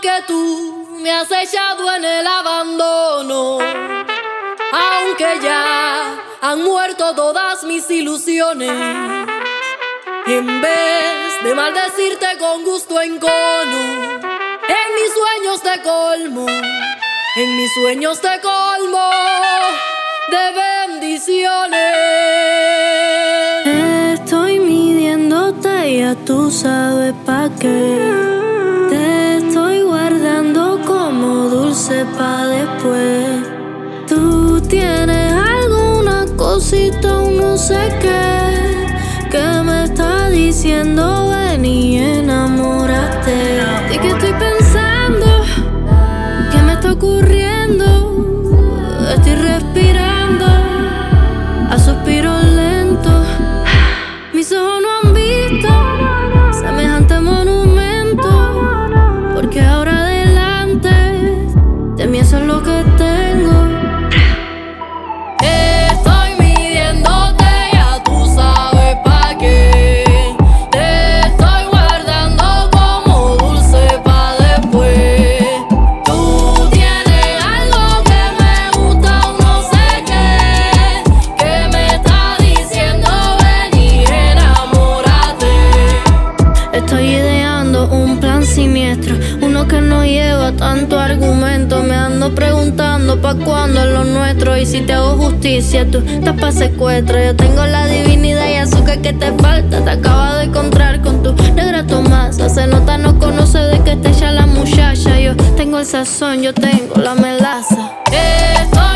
Aunque tú me has echado en el abandono, aunque ya han muerto todas mis ilusiones, en vez de maldecirte con gusto encono, en mis sueños te colmo, en mis sueños te colmo de bendiciones. Estoy midiéndote, ya tú sabes pa' qué. Te estoy guardando como dulce pa' después. Tú tienes alguna cosita, un no sé qué, que me está diciendo ven y enamórate. ¿Y qué estoy pensando? ¿Qué me está ocurriendo? Estoy respirando a suspiros lentos. Mis ojos no han visto semejante monumento, porque ahora adelante de mí eso es lo que tengo. Estoy midiéndote, ya tú sabes pa' qué. Te estoy guardando como dulce pa' después. Tú tienes algo que me gusta, un no sé qué, que me está diciendo ven y enamórate. Estoy ideando un plan siniestro, uno que no lleva tanto argumento. Me ando preguntando pa' cuándo es lo nuestro. Y si te hago justicia, tú estás pa' secuestro. Yo tengo la divinidad y azúcar que te falta. Te acabo de encontrar con tu negra Tomasa. Se nota, no conoce de qué está hecha la muchacha. Yo tengo el sazón, yo tengo la melaza. Estoy